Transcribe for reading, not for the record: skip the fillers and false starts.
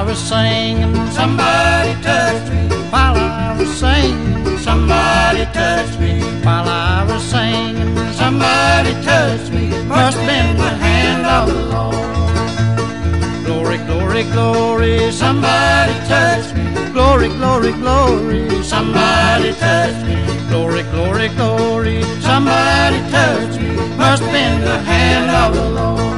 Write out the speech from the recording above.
I was singing, somebody touched me. While I was singing, somebody touched me. While I was singing, somebody touched me. Must have been the hand of the Lord. Glory, glory, glory, somebody touched me. Glory, glory, glory, somebody touched me. Glory, glory, glory, somebody touched me. Must have been the hand of the Lord.